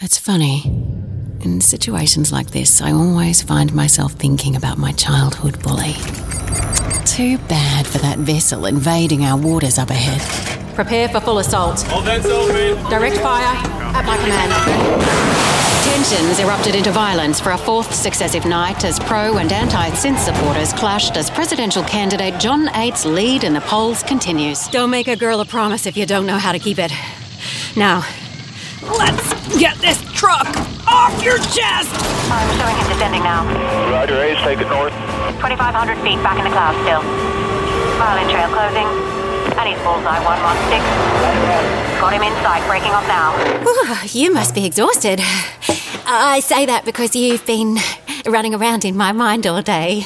It's funny. In situations like this, I always find myself thinking about my childhood bully. Too bad for that vessel invading our waters up ahead. Prepare for full assault. All vents open. Direct fire at my command. Tensions erupted into violence for a fourth successive night as pro- and anti-synth supporters clashed as presidential candidate John Aids' lead in the polls continues. Don't make a girl a promise if you don't know how to keep it. Now, let's get this truck off your chest! I'm showing him descending now. Roger, Ace, take it north. 2,500 feet back in the clouds still. Violin trail closing. And he's bullseye 116. Got him in sight, breaking off now. Ooh, you must be exhausted. I say that because you've been running around in my mind all day.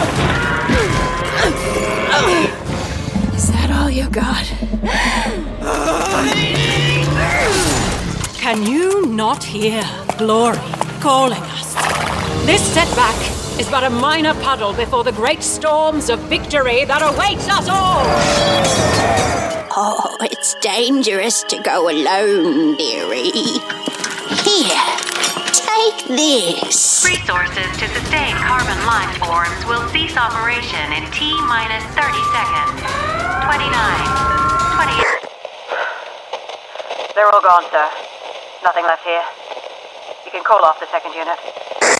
Is that all you got? Can you not hear glory calling us? This setback is but a minor puddle before the great storms of victory that awaits us all. Oh, it's dangerous to go alone, dearie. Here, take this. Resources to sustain carbon life forms will cease operation in T-minus 30 seconds. 29. 28. They're all gone, sir. Nothing left here. You can call off the second unit.